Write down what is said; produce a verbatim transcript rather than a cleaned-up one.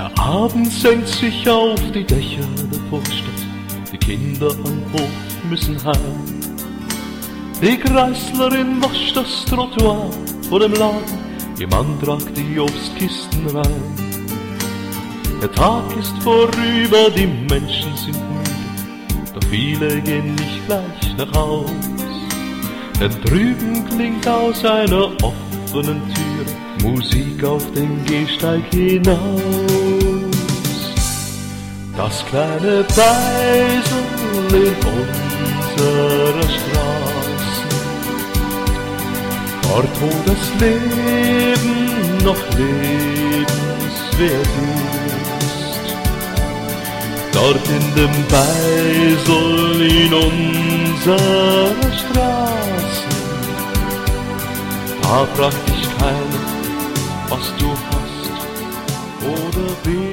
Der Abend senkt sich auf die Dächer der Vorstadt, die Kinder am Hof müssen heim. Die Kreislerin wascht das Trottoir vor dem Laden, ihr Mann tragt die Obstkisten rein. Der Tag ist vorüber, die Menschen sind müde, doch viele gehen nicht gleich nach Haus. Denn drüben klingt aus einer offenen Tür Musik auf den Gehsteig hinaus. Das kleine Beisel in unserer Straße, dort wo das Leben noch lebenswert ist, dort in dem Beisel in unserer Straße, da fragt dich keiner, was du hast oder willst.